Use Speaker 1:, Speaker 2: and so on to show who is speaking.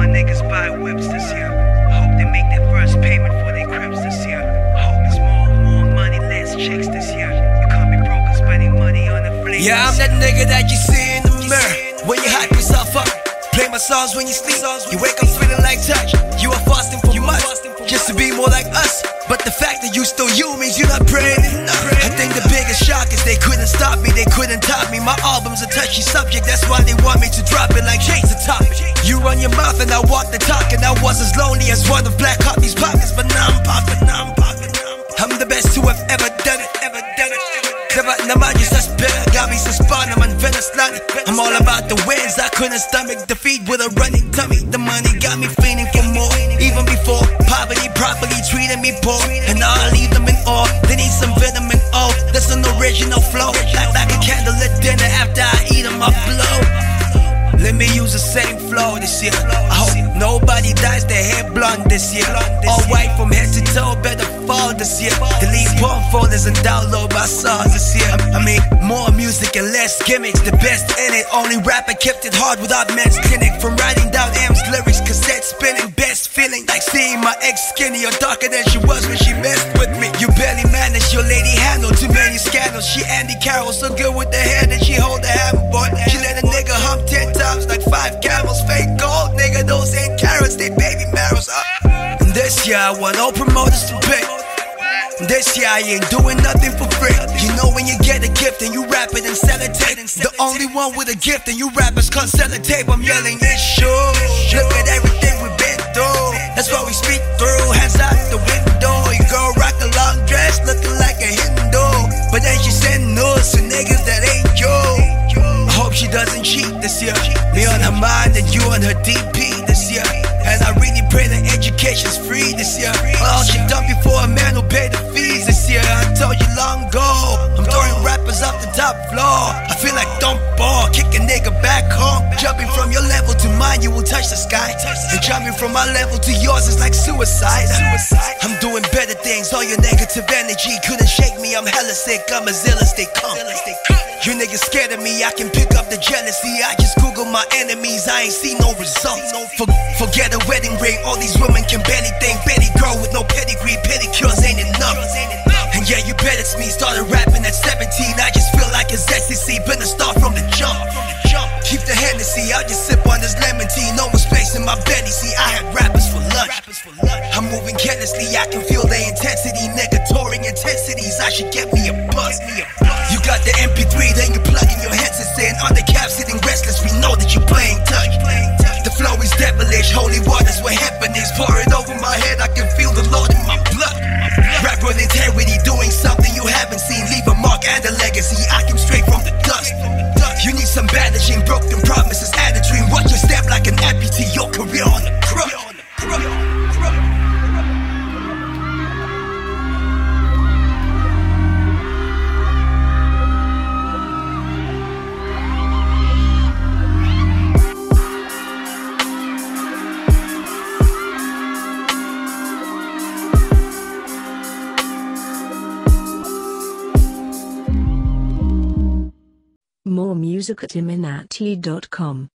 Speaker 1: niggas buy whips this year. Hope they make their first payment for their cribs this year. Hope it's more money, less chicks this year. You can't be broke and spending money on a fling.
Speaker 2: Yeah, I'm that nigga that you see in the mirror when you hype yourself up. Play my songs when you sleep. You wake up feeling like touch. You are fasting for months just to be more like us. But the fact that you still you means you're not praying enough. I think the biggest shock is they couldn't stop me, they couldn't top me. My album's a touchy subject, that's why they want me to drop it like James the topic. You run your mouth and I walk the talk, and I was as lonely as one of Black Coffee's pockets. But now I'm popping, I'm the best to have ever done it. Nama just better, got me suspended, I'm Venezuela. I'm all about the wins, I couldn't stomach defeat with a running tummy. The money got me feeling for more, even before poverty properly treated me poor. And now I leave them in awe, they need some vitamin O. That's an original flow, like a candlelit dinner after I eat them, I blow. Let me use the same flow this year. I hope nobody dyes their hair blonde this year. All white from head to toe, better fall this year. Delete porn folders and download my songs this year. I mean, more music and less gimmicks, the best in it. Only rapper kept it hard without men's clinic. From writing down M's lyrics, cassette spinning, best feeling like seeing my ex skinny or darker than she was when she messed with me. You barely managed your lady handle too many scandals. She Andy Carroll, so good with the hair that she hold the hammer, boy. She let a nigga hump 10 times like 5 camels. Fake gold, nigga, those ain't carrots, they baby marrows. And this year I want all promoters to pay. This year I ain't doing nothing for free. You know when you get a gift and you wrap it and sell it tape. The only one with a gift and you rappers can't sell a tape. I'm yelling, it's sure. Look at everything we've been through. That's what we speak through. Hands out the window. You girl rock a long dress looking like a Hindu, but then she send news to niggas that ain't you. I hope she doesn't cheat this year. Me on her mind and you on her DP this year. And I really pray that education's free this year. All she done before a man who paid the fees this year. I told you long ago, I'm throwing rappers off the top floor. I feel like dump ball, kick a nigga back home. Jumping from your level to mine, you will touch the sky. And jumping from my level to yours is like suicide. I'm doing better things, all your negative energy couldn't shake me. I'm hella sick, I'm as ill as they come. You niggas scared of me, I can pick up the jealousy. I just Google my enemies, I ain't see no results. Forget a wedding ring, all these women can barely think. Betty girl with no pedigree, pedicures ain't enough. And yeah, you bet it's me, started rapping at 17. I just feel like it's ecstasy, been a start from the jump. Keep the Hennessy, I'll just sip on this lemon tea. No more space in my belly, see I had rappers for lunch. I'm moving carelessly, I can feel the intensity. Negatoring intensities, I should get me a buzz. You got the MP3, then you plug in your headsets in. On the cap sitting restless, we know that you playing touch. The flow is devilish, holy waters where heaven is. Pouring over my head, I can feel the Lord in my blood. Rap with integrity, doing something you haven't seen. Leave a mark and a legacy, I came straight from the dust. You need some bandaging, broken promises, add a dream. Watch your step like an amputee, your career on the crutch.
Speaker 3: More music at iminati.com.